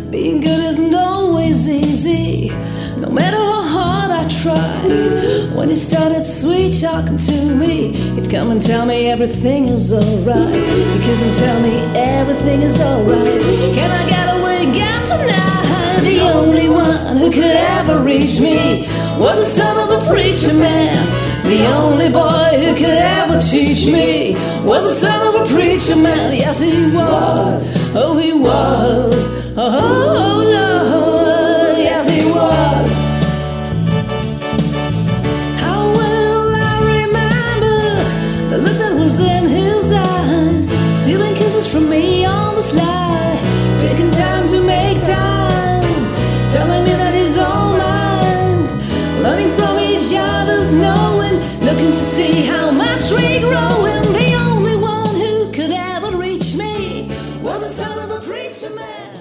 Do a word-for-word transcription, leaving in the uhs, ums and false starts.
Being good isn't always easy, no matter how hard I try. When he started sweet talking to me, he'd come and tell me everything is alright. He'd kiss and tell me everything is alright. Can I get away again tonight? The only one who could ever reach me was the son of a preacher man. The only boy who could ever teach me was the son of a preacher man. Yes, he was. Oh, he was. Oh, no. Yes, he was. How will I remember the look that was in his eyes, stealing kisses from me on the sly, taking time to make time, telling me that he's all mine, learning from each other's knowing, looking to see how much we growing. The only one who could ever reach me was the son of a preacher man.